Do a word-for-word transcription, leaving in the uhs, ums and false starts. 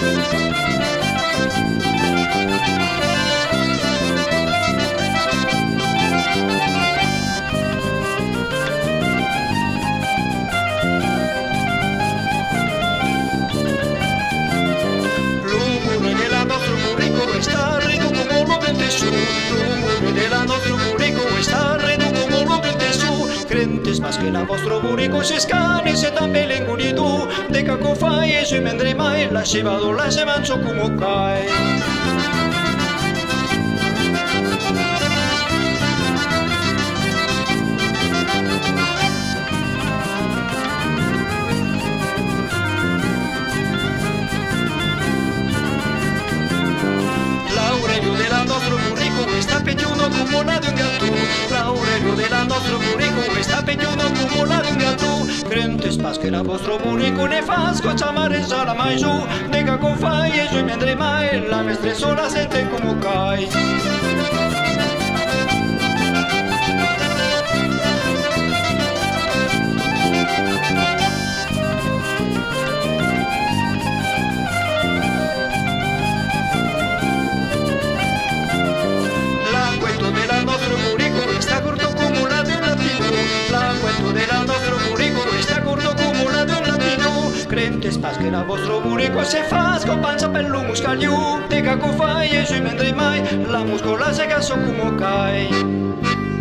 Está redo como lo del tesú, l'umore della nostro burico está redo como lo del tesú. Crentes más que la vostro burico se scane se tambe l'engunitu, de caco fai e sui mendre mai la se vado la se manzo como cai. Está pequeño como la de un gato, L'aurelio della nostro burico está pequeño como la de un gato. Crentes pas che la vostro burico ne fa scocciamare sala mai giù, de caco fai e giù mi andrei mai, la mestre sola sente come cai. Está corto como la de un latino, l'acquetto della nostro burico está corto como la de un latino. Crentes pas che la vostro burico se fa scopanza per lo muscaliu, de caco fai e sui mendrei mai, la muscola se caso como cai.